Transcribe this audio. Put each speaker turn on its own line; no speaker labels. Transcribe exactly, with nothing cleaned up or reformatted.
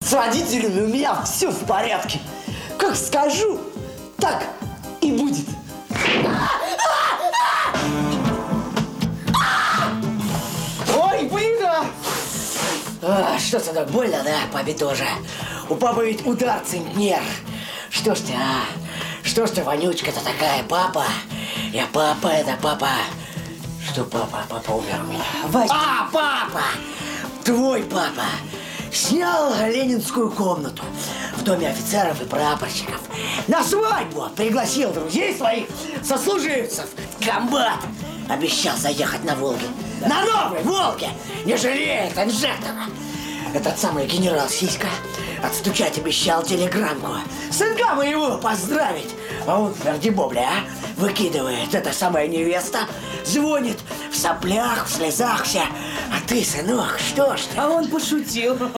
С родителями у меня все в порядке. Как скажу, так и будет. Ой, блин! А, что-то так больно, да? Папе тоже. У папы ведь удар центнер. Что ж ты, а? Что ж ты, вонючка-то такая, папа? Я папа, это папа. Что папа? Папа умер у меня.
Вася.
А, папа! Твой папа снял ленинскую комнату в доме офицеров и прапорщиков. На свадьбу пригласил друзей своих, сослуживцев. Комбат обещал заехать на Волге. На новой Волге! Не жалеет инжектора. Этот самый генерал Сиська отстучать обещал телеграммку. Сынка моего поздравить. А он, пердебобля, а, выкидывает. Эта самая невеста звонит в соплях, в слезах вся. А ты, сынок, что ж ты?
А он пошутил.